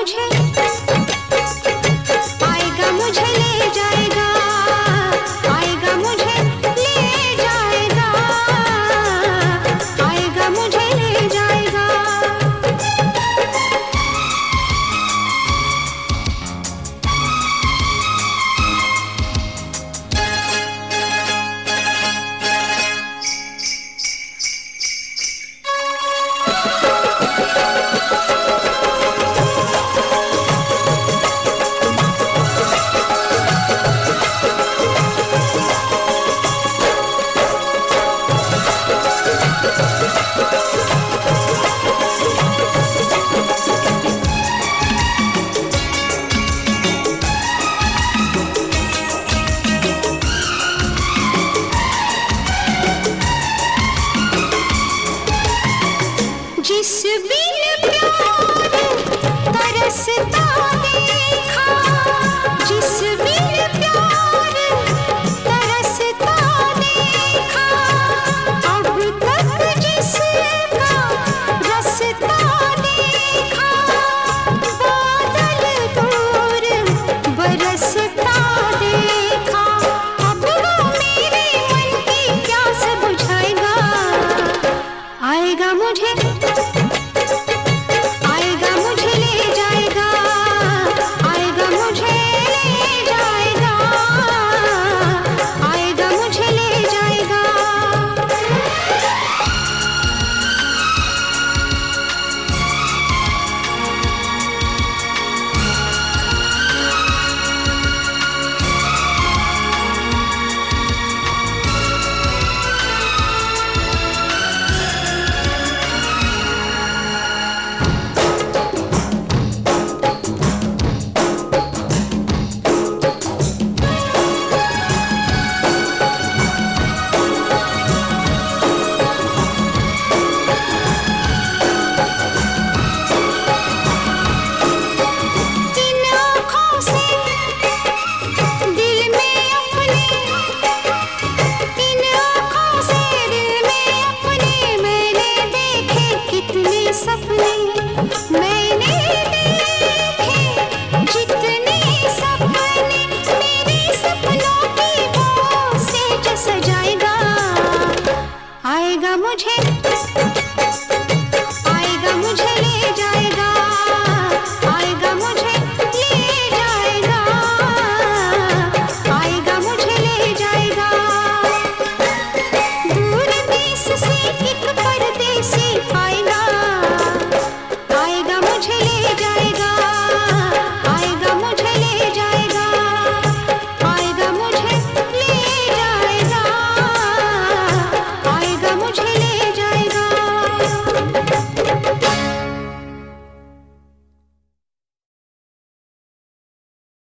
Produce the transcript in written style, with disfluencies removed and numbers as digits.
मुझे, आएगा मुझे ले जाएगा, आएगा मुझे ले जाएगा, आएगा मुझे ले जाएगा। जिस बिन प्यार तरसता देखा, जिस बिन प्यार तरसता देखा, अब तक जिसका रसता देखा, बादल दूर बरसता देखा, अब वो मेरे मन की प्यास बुझाएगा। आएगा मुझे, आएगा मुझे ले जाएगा, आएगा मुझे ले जाएगा, आएगा मुझे ले जाएगा। सपने मैंने देखे, जितने सपने मेरे सपनों की वो सेज सजाएगा। आएगा मुझे